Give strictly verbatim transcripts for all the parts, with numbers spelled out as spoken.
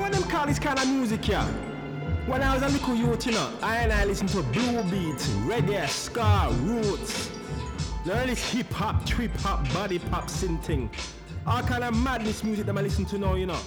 what them call this kind of music here? When I was a little youth, you know, I and I listened to blue beats, reggae, ska, roots. Now this hip hop, trip hop, body pop, synth thing. All kind of madness music that I listen to now, you know.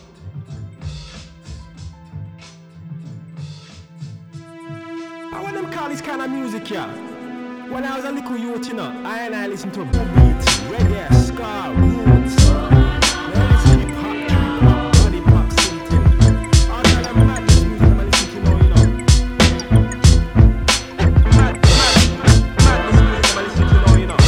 I want them call this kind of music here. When I was a little youth, you know, I and I listened to blue beats, reggae, ska, roots. Now this hip hop, trip hop, body pop, synth thing. All kind of madness music that I listen to now, you know. Mad, mad, madness music that I listen to now, you know.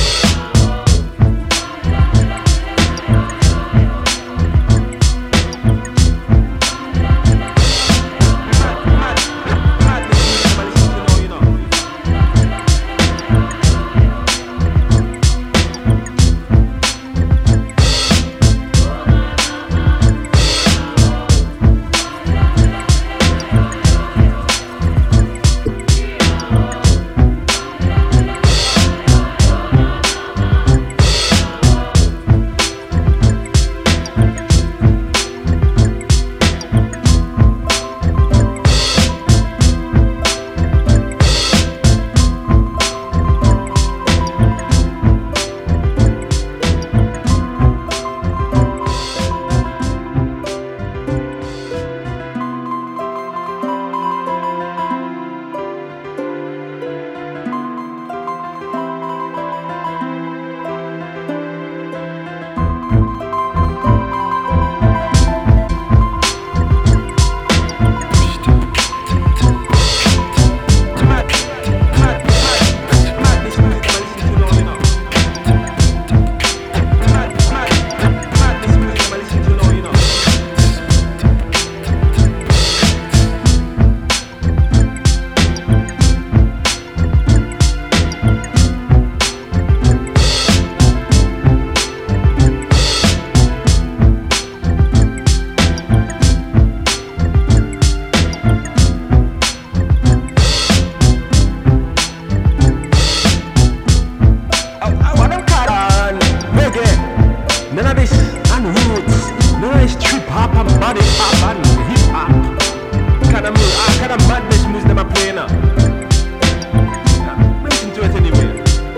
None of this and roots, none of this trip hop and body pop and hip hop. Kind of music, ah, kind of madness music them a play now. Yeah, listen to it anyway.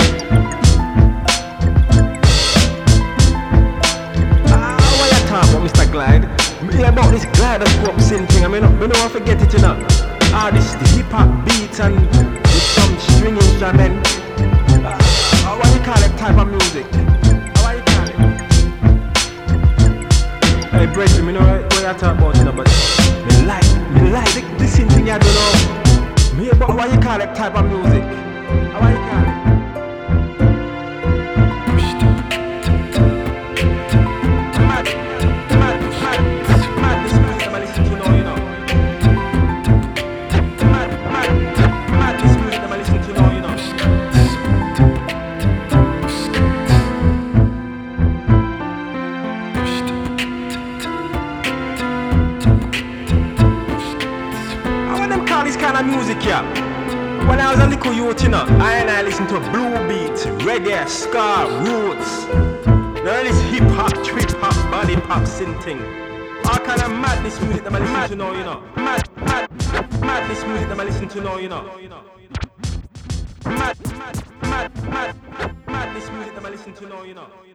Ah, what you talk about, Mister Glide? Me hear about this glide and scope synth thing. I mean, I don't want to forget it, you know. Ah, this the hip hop beats and with some string instrument. Ah, what you call that type of music? Hey, Bridget, me know what you talk about, you know, but me like, me like the, the same thing you don't know. Me about what you call that type of music. How you call it? Mad, mad, mad, mad, this music that I listen to now, you know. Mad, mad, mad, this music that I listen to now, you know. This kind of music here. When I was a little youth, you know, I and I listened to blue beats, reggae, ska, roots. Now this hip hop, trip hop, body pop, synth thing. All kind of madness music that I listen to now, you know. Mad, mad, madness music that I listen to now, you know. Mad, mad, mad, mad, madness music that I listen to now, you know.